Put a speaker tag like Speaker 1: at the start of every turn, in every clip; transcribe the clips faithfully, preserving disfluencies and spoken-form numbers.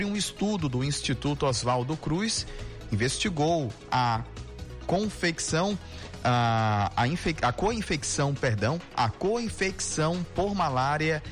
Speaker 1: Um estudo do Instituto Oswaldo Cruz investigou a confecção, a, a, infec, a co-infecção, perdão, a co-infecção por malária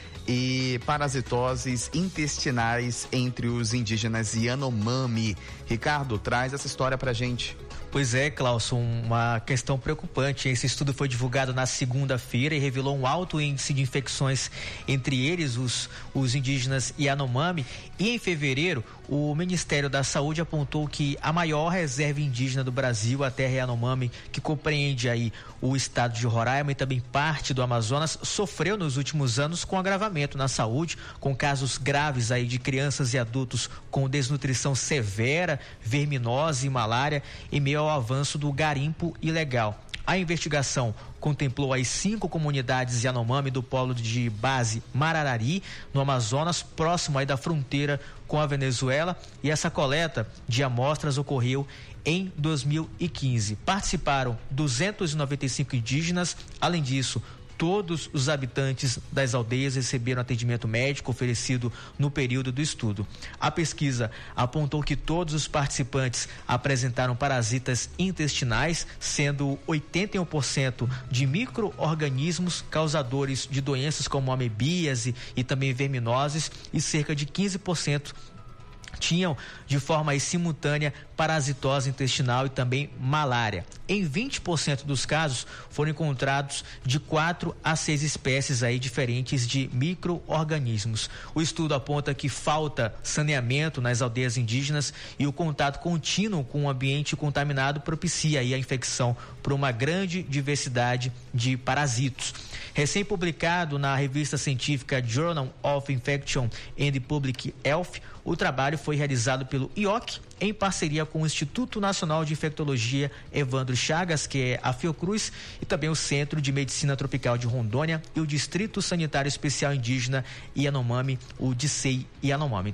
Speaker 1: e parasitoses intestinais entre os indígenas Yanomami. Ricardo, traz essa história pra gente.
Speaker 2: Pois é, Clauson, uma questão preocupante. Esse estudo foi divulgado na segunda-feira e revelou um alto índice de infecções entre eles, os, os indígenas Yanomami. E em fevereiro, o Ministério da Saúde apontou que a maior reserva indígena do Brasil, a terra Yanomami, que compreende aí o estado de Roraima e também parte do Amazonas, sofreu nos últimos anos com agravamento na saúde, com casos graves aí de crianças e adultos com desnutrição severa, verminose e malária, em meio ao avanço do garimpo ilegal. A investigação contemplou as cinco comunidades Yanomami do polo de base Mararari, no Amazonas, próximo aí da fronteira com a Venezuela, e essa coleta de amostras ocorreu em dois mil e quinze. Participaram duzentos e noventa e cinco indígenas. Além disso, todos os habitantes das aldeias receberam atendimento médico oferecido no período do estudo. A pesquisa apontou que todos os participantes apresentaram parasitas intestinais, sendo oitenta e um por cento de micro-organismos causadores de doenças como amebíase e também verminoses, e cerca de quinze por cento tinham de forma aí, simultânea parasitose intestinal e também malária. Em vinte por cento dos casos foram encontrados de quatro a seis espécies aí diferentes de micro-organismos. O estudo aponta que falta saneamento nas aldeias indígenas e o contato contínuo com o ambiente contaminado propicia aí a infecção por uma grande diversidade de parasitos. Recém-publicado na revista científica Journal of Infection and Public Health, o trabalho foi realizado pelo I O C em parceria com o Instituto Nacional de Infectologia Evandro Chagas, que é a Fiocruz, e também o Centro de Medicina Tropical de Rondônia e o Distrito Sanitário Especial Indígena Yanomami, o D I C E I Yanomami.